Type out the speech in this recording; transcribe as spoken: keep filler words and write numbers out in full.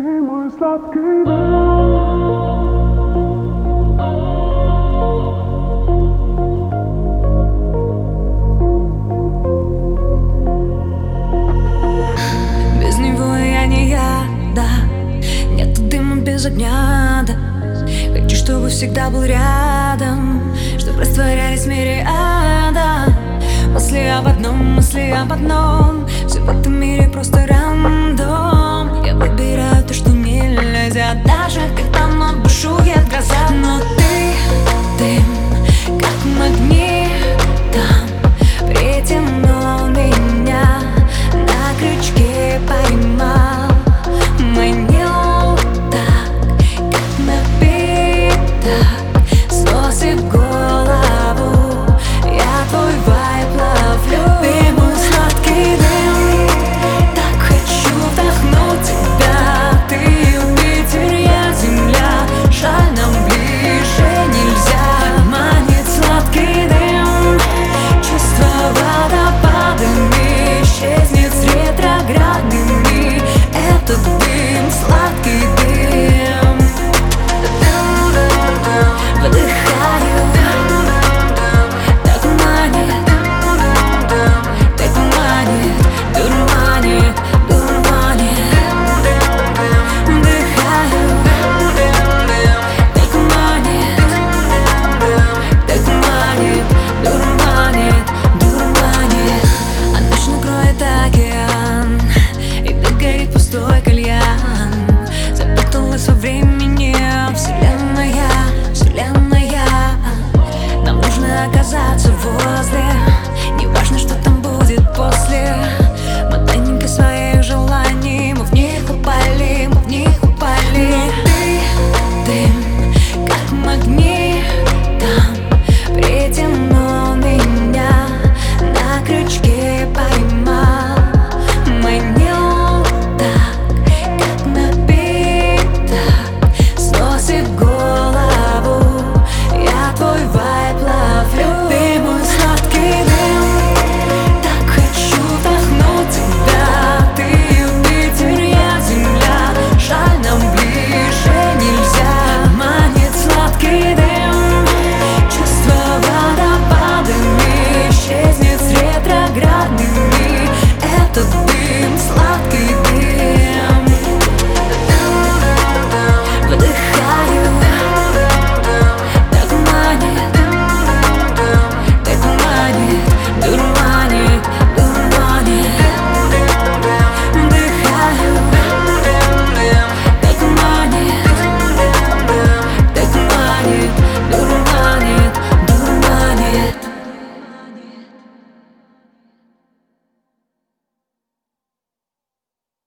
мой сладкий дом. Без него я не я, да. Нету дыма без огня, да. Хочу, чтобы всегда был рядом, чтоб растворялись в мире ада. Мысли об одном, мысли об одном. Все в этом мире просто рандом.